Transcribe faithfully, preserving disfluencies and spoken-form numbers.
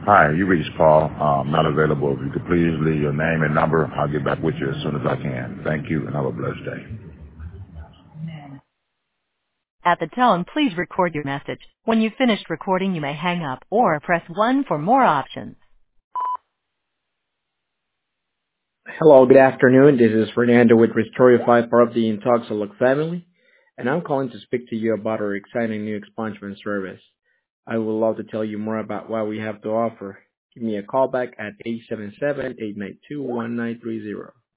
Hi, you reached Paul. Um, not available. If you could please leave your name and number, I'll get back with you as soon as I can. Thank you, and have a blessed day. At the tone, please record your message. When you've finished recording, you may hang up or press one for more options. Hello, good afternoon. This is Fernando with Restore Your Five Property in Toxalock Family, and I'm calling to speak to you about our exciting new expungement service. I would love to tell you more about what we have to offer. Give me a call back at eight seven seven, eight nine two, one nine three zero.